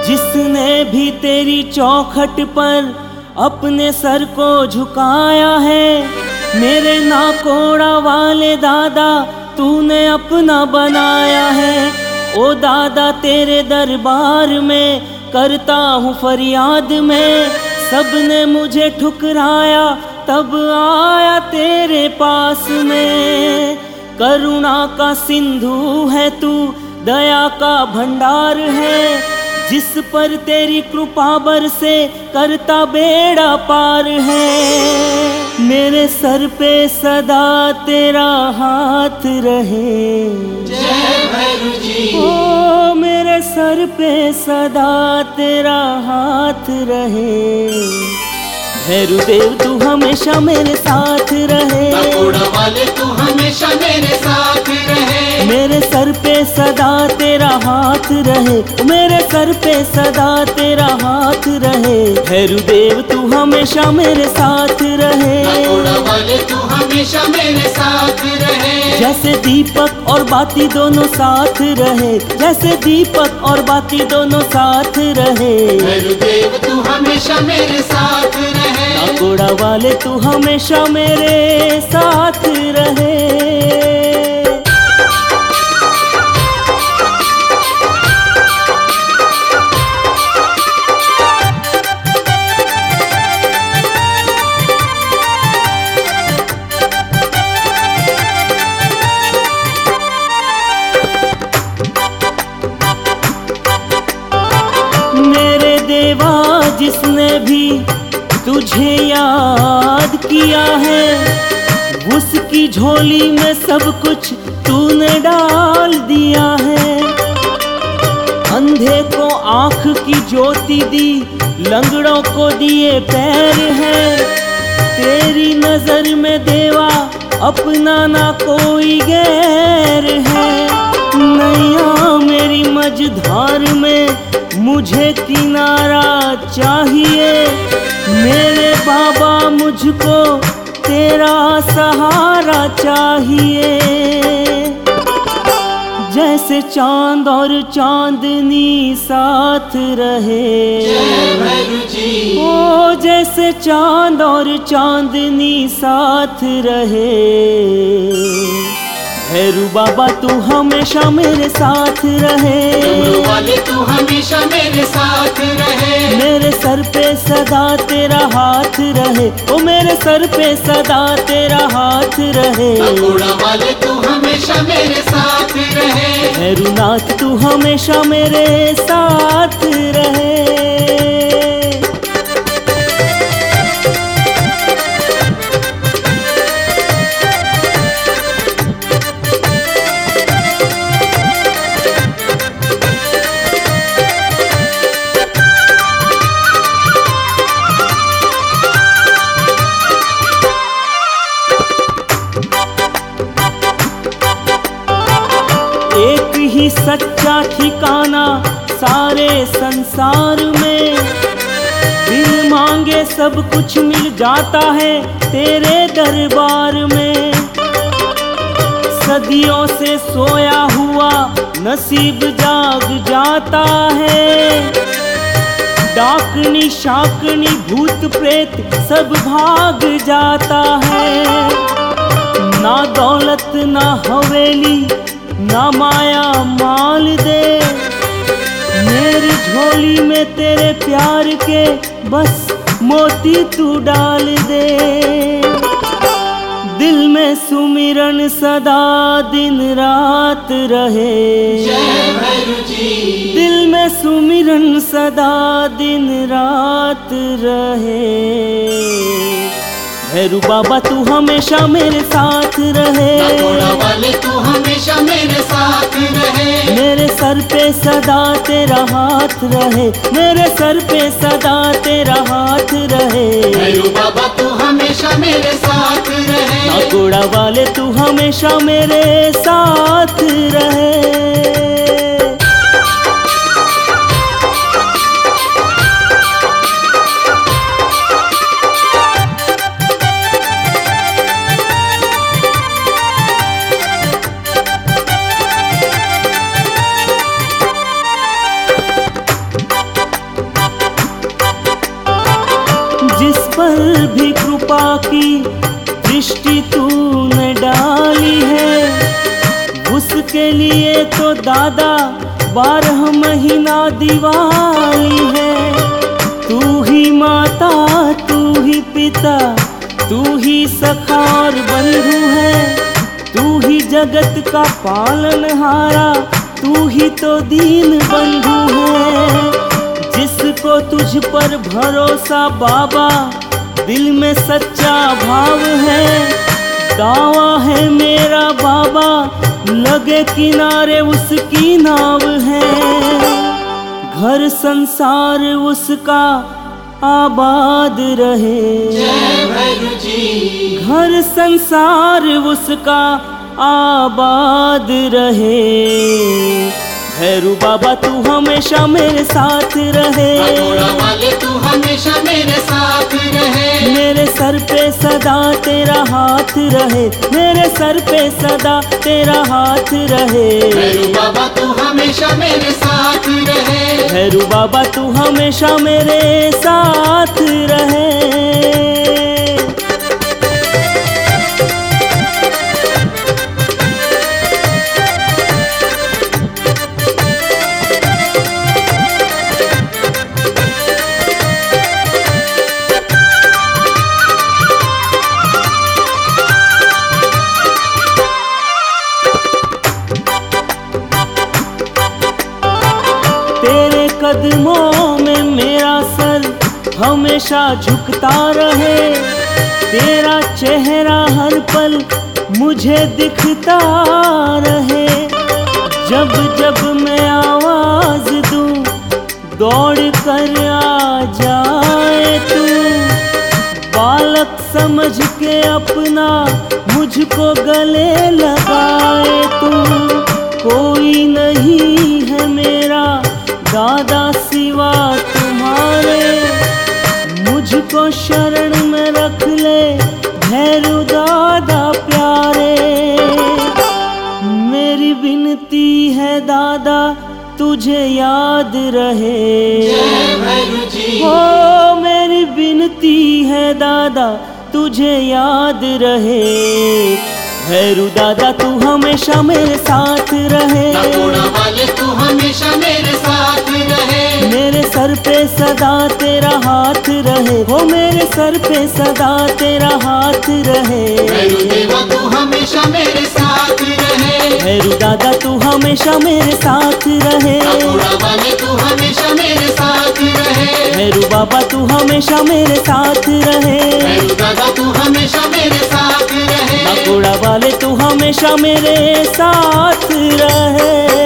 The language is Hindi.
जिसने भी तेरी चौखट पर अपने सर को झुकाया है, मेरे नाकोड़ा वाले दादा तूने अपना बनाया है। ओ दादा तेरे दरबार में करता हूँ फरियाद में, सबने मुझे ठुकराया तब आया तेरे पास में। करुणा का सिंधु है तू, दया का भंडार है, जिस पर तेरी कृपा बरसे करता बेड़ा पार है। मेरे सर पे सदा तेरा हाथ रहे, जय भैरू जी। ओ मेरे सर पे सदा तेरा हाथ रहे। भैरू देव तू हमेशा मेरे साथ रहे, नाकोड़ा वाले तू हमेशा मेरे साथ रहे। मेरे सर पे सदा तेरा हाथ रहे, मेरे सर पे सदा तेरा हाथ रहे। भैरू देव तू हमेशा मेरे साथ रहे, नाकोड़ा वाले तू हमेशा मेरे साथ रहे। जैसे दीपक और बाती दोनों साथ रहे, जैसे दीपक और बाती दोनों साथ रहे। भैरू देव तू हमेशा मेरे साथ रहे, नाकोड़ा वाले तू हमेशा मेरे साथ रहे। मेरे देवा जिसने भी तुझे याद किया है, उसकी झोली में सब कुछ तूने डाल दिया है। अंधे को आँख की ज्योति दी, लंगड़ों को दिए पैर हैं। तेरी नजर में देवा अपना ना कोई गैर है। नैया मेरी मझधार में मुझे किनारा चाहिए, मेरे बाबा मुझको तेरा सहारा चाहिए। जैसे चांद और चांदनी साथ रहे, जय भैरू जी। ओ जैसे चांद और चांदनी साथ रहे। भैरू बाबा तू हमेशा मेरे साथ रहे, डमरू वाले तू हमेशा मेरे साथ रहे। मेरे सर पे सदा तेरा हाथ रहे, ओ मेरे सर पे सदा तेरा हाथ रहे। नाकोड़ा वाले तू हमेशा मेरे साथ रहे, भैरूनाथ तू हमेशा मेरे साथ रहे। एक ही सच्चा ठिकाना सारे संसार में, बिन मांगे सब कुछ मिल जाता है तेरे दरबार में। सदियों से सोया हुआ नसीब जाग जाता है, डाकनी शाकनी भूत प्रेत सब भाग जाता है। ना दौलत ना हवेली ना माया माल दे, मेरी झोली में तेरे प्यार के बस मोती तू डाल दे। दिल में सुमिरन सदा दिन रात रहे, जय भैरू जी। दिल में सुमिरन सदा दिन रात रहे। भैरू बाबा तू हमेशा मेरे साथ रहे, नाकोड़ा वाले तू हमेशा मेरे साथ रहे। मेरे सर पे सदा तेरा हाथ रहे, मेरे सर पे सदा तेरा हाथ रहे। भैरू बाबा तू हमेशा मेरे साथ रहे, नाकोड़ा वाले तू हमेशा मेरे साथ रहे। पर भी कृपा की दृष्टि तूने डाली है। उसके लिए तो दादा 12 महीना दिवाली है। तू ही माता, तू ही पिता, तू ही सखा और बंधु है। तू ही जगत का पालनहारा, तू ही तो दीन बंधु है। जिसको तुझ पर भरोसा बाबा, दिल में सच्चा भाव है। दावा है मेरा बाबा, लगे किनारे उसकी नाव है। घर संसार उसका आबाद रहे। जय भैरू जी। घर संसार उसका आबाद रहे। भैरू बाबा तू हमेशा मेरे साथ रहे। भगोड़ा वाले तू हमेशा मेरे साथ रहे। मेरे सर पे सदा तेरा हाथ रहे। मेरे सर पे सदा तेरा हाथ रहे। भैरू बाबा तू हमेशा मेरे साथ रहे। भैरू बाबा तू हमेशा मेरे साथ रहे। तेरे कदमों में मेरा सर हमेशा झुकता रहे। तेरा चेहरा हर पल मुझे दिखता रहे। जब जब मैं आवाज दूं, दौड़ कर आ जाए तू। बालक समझ के अपना मुझको गले लगाए तू। कोई नहीं है मेरा दादा सिवा तुम्हारे। मुझको शरण में रख ले भैरू दादा प्यारे। मेरी विनती है दादा तुझे याद रहे। जय भैरू जी। हो मेरी विनती है दादा तुझे याद रहे। भैरू दादा तू हमेशा मेरे साथ रहे। भगोड़ा वाले तू हमेशा मेरे साथ रहे। मेरे सर पे सदा तेरा हाथ रहे। हो मेरे सर पे सदा तेरा हाथ रहे। भैरू देवा तू हमेशा मेरे साथ रहे। भैरू दादा तू हमेशा मेरे साथ रहे। भगोड़ा वाले तू हमेशा मेरे साथ रहे। भैरू बाबा तू हमेशा मेरे साथ रहे। भैरू दादा तू हमेशा मेरे साथ रहे। भगोड़ा वाले तू हमेशा मेरे साथ रहे।